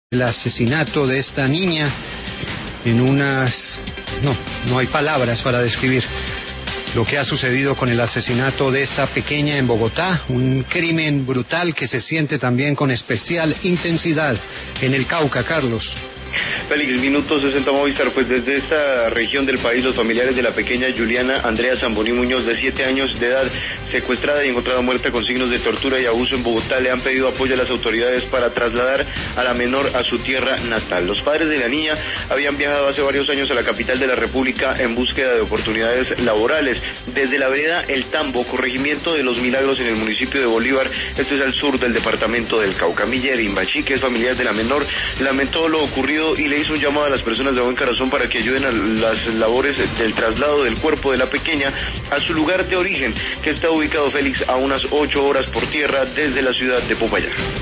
El asesinato de esta niña en unas... No hay palabras para describir lo que ha sucedido con el asesinato de esta pequeña en Bogotá, un crimen brutal que se siente también con especial intensidad en el Cauca, Carlos. Félix, minuto 60 Movistar, pues desde esta región del país los familiares de la pequeña Juliana Andrea Zamboní Muñoz, de 7 años de edad, secuestrada y encontrada muerta con signos de tortura y abuso en Bogotá, le han pedido apoyo a las autoridades para trasladar a la menor a su tierra natal. Los padres de la niña habían viajado hace varios años a la capital de la República en búsqueda de oportunidades laborales. Desde la vereda El Tambo, corregimiento de Los Milagros en el municipio de Bolívar, esto es al sur del departamento del Cauca. Miller Imbachi, que es familiar de la menor, lamentó lo ocurrido y le hizo un llamado a las personas de buen corazón para que ayuden a las labores del traslado del cuerpo de la pequeña a su lugar de origen, que está ubicado, Félix, a unas 8 horas por tierra desde la ciudad de Popayán.